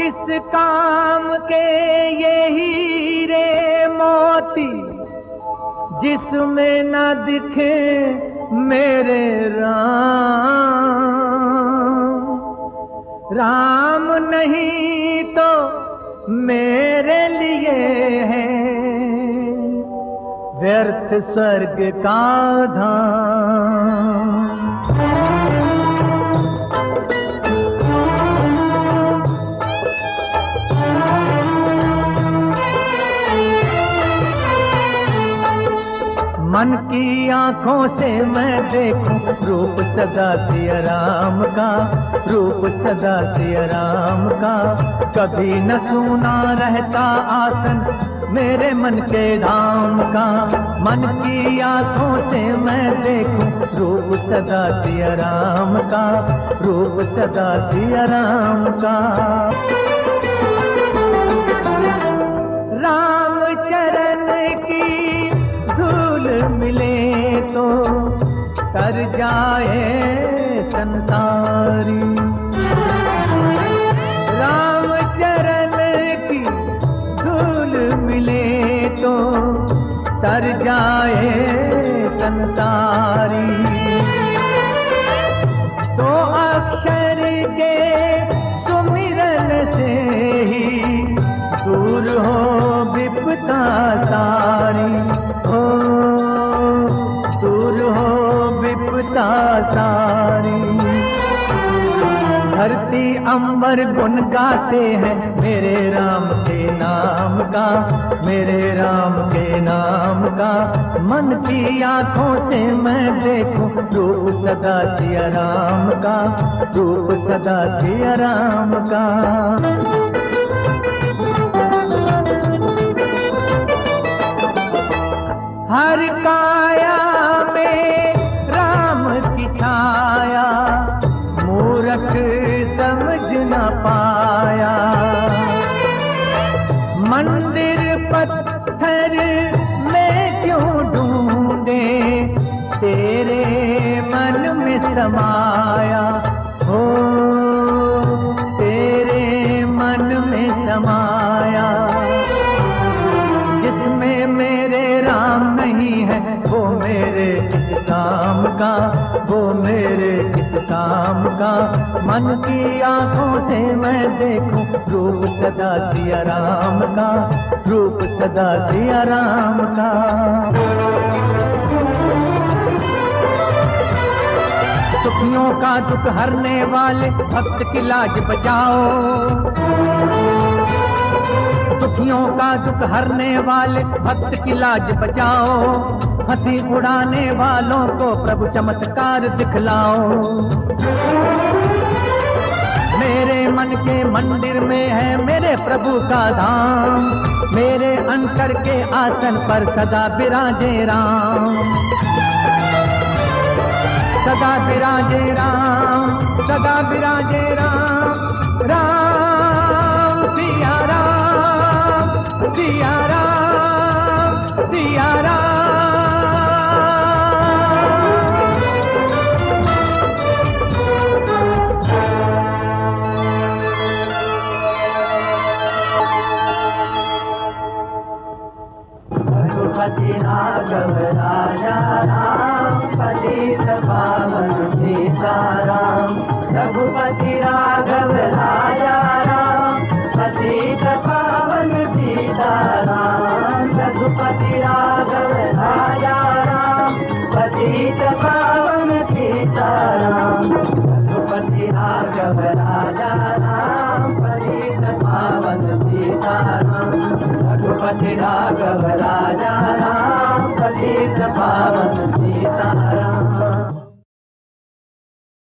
किस काम के ये हीरे मोती जिसमें न दिखे मेरे राम। राम नहीं तो मेरे लिए है व्यर्थ स्वर्ग का धाम। मन की आंखों से मैं देखूं रूप सदा सिया राम का, रूप सदा सिया राम का। कभी न सूना रहता आसन मेरे मन के धाम का। मन की आंखों से मैं देखूं रूप सदा सिया राम का, रूप सदा सिया राम का। राम चरण की धूल मिले तो तर जाए संसारी। राम चरण की धूल मिले तो तर जाए संसारी। तो अक्षर के सुमिरन से ही दूर हो विपदा सारी। दूर हो विपदा सारी। धरती अंबर गुन गाते हैं मेरे राम के नाम का, मेरे राम के नाम का। मन की आंखों से मैं देखूं रूप सदा सिया राम का, रूप सदा सिया राम का। हर काया में राम की छाया मूरख समझ न पाया। मंदिर पत्थर में क्यों ढूंढे तेरे मन में समाया। हो तेरे मन में समाया। जिसमें मेरे राम नहीं है वो मेरे किस काम का, वो मेरे किस काम का। मन की आंखों से मैं देखूं रूप सदा सिया राम का, रूप सदा सिया राम का। दुखियों का दुख हरने वाले भक्त की लाज बचाओ। दुखियों का दुख हरने वाले भक्त की लाज बचाओ। हंसी उड़ाने वालों को प्रभु चमत्कार दिखलाओ। मेरे मन के मंदिर में है मेरे प्रभु का धाम। मेरे अंतर के आसन पर सदा विराजे राम, सदा विराजे राम, सदा विराजे राम। राम सिया राम, सिया राम, सिया राम। रघुपति राघव राजा राम, पतित पावन सीताराम। रघुपति राघव राजा राम, पतित पावन सीताराम। रघुपति राघव राजा राम, पतित पावन सीताराम। रघुपति राघव राजा राम, पतित पावन सीताराम। रघुपति राघव राजा राम, पतित पावन